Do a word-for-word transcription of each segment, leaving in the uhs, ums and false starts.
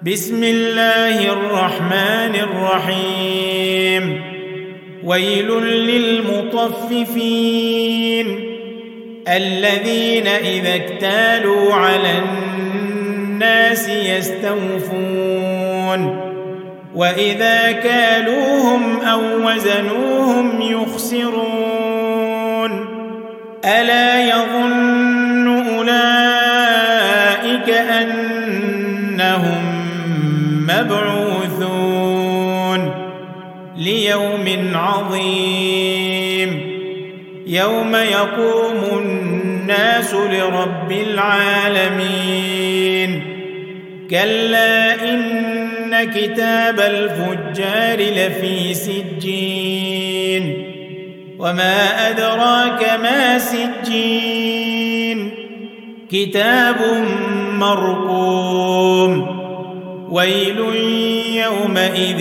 بسم الله الرحمن الرحيم ويل للمطففين الذين إذا اكتالوا على الناس يستوفون وإذا كالوهم أو وزنوهم يخسرون ألا يظن أولئك أنهم مبعوثون ليوم عظيم يوم يقوم الناس لرب العالمين كلا إن كتاب الفجار لفي سجين وما أدراك ما سجين كتاب مرقوم ويل يومئذ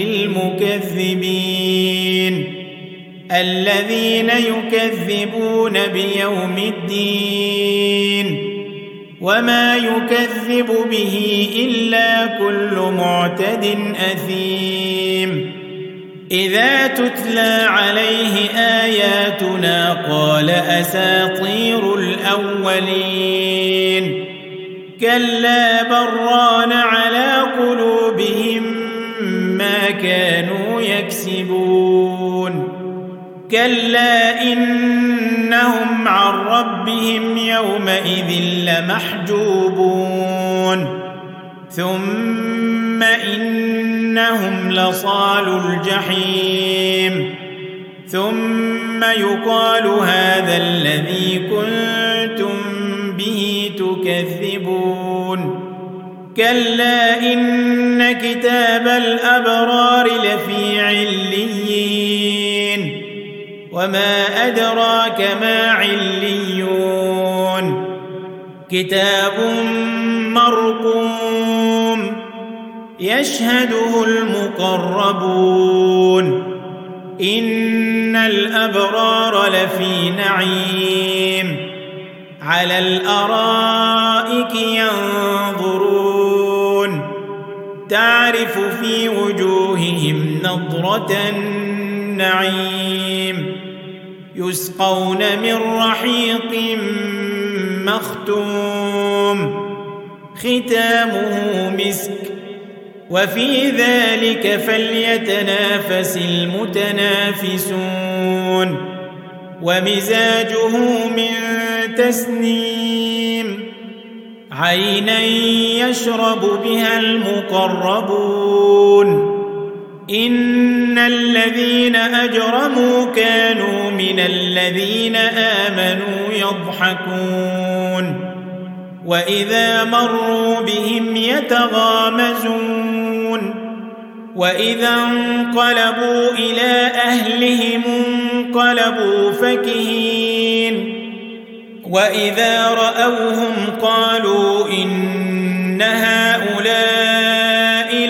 للمكذبين الذين يكذبون بيوم الدين وما يكذب به إلا كل معتد أثيم إذا تتلى عليه آياتنا قال أساطير الأولين كلا بران على قلوبهم ما كانوا يكسبون كلا إنهم عن ربهم يومئذ لمحجوبون ثم إنهم لصالو الجحيم ثم يقال هذا الذي كنتم به تكذبون كلا إن كتاب الأبرار لفي عليين وما أدراك ما عليون كتاب مرقوم يشهده المقربون إن الأبرار لفي نعيم على الأرائك ينظرون تعرف في وجوههم نضرة النعيم يسقون من رحيق مختوم ختامه مسك وفي ذلك فليتنافس المتنافسون ومزاجه من تسنيم عينا يشرب بها المقربون إن الذين أجرموا كانوا من الذين آمنوا يضحكون وإذا مروا بهم يتغامزون وإذا انقلبوا إلى أهلهم انقلبوا فكهين وإذا رأوهم قالوا إن هؤلاء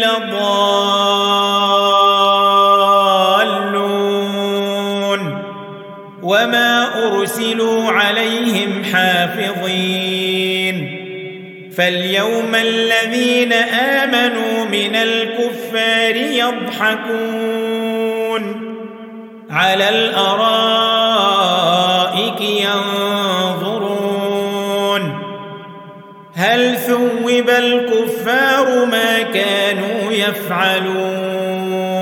لضالون وما أرسلوا عليهم حافظين فاليوم الذين آمنوا من الكفار يضحكون على الأرائك ينظرون هل ثوب الكفار ما كانوا يفعلون